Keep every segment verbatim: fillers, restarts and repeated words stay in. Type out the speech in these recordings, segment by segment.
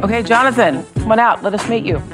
Okay, Jonathan, come on out. Let us meet you.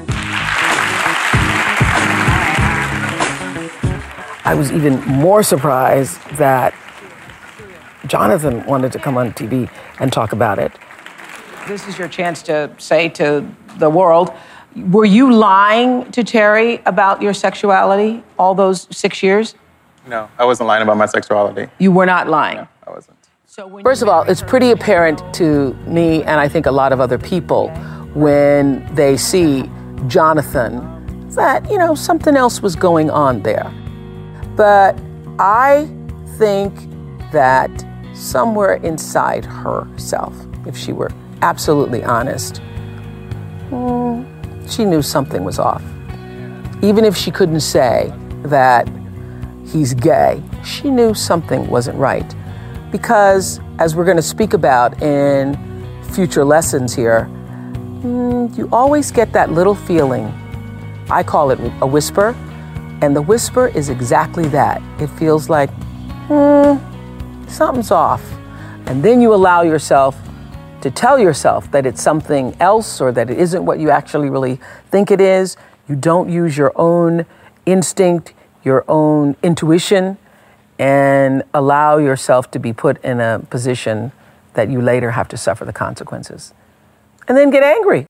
I was even more surprised that Jonathan wanted to come on T V and talk about it. This is your chance to say to the world, were you lying to Terry about your sexuality all those six years? No, I wasn't lying about my sexuality. You were not lying? No, I wasn't. First of all, it's pretty apparent to me, and I think a lot of other people, when they see Jonathan, that, you know, something else was going on there. But I think that somewhere inside herself, if she were absolutely honest, she knew something was off. Even if she couldn't say that he's gay, she knew something wasn't right. Because, as we're going to speak about in future lessons here, you always get that little feeling. I call it a whisper, and the whisper is exactly that. It feels like, hmm, something's off. And then you allow yourself to tell yourself that it's something else or that it isn't what you actually really think it is. You don't use your own instinct, your own intuition, and allow yourself to be put in a position that you later have to suffer the consequences. And then get angry.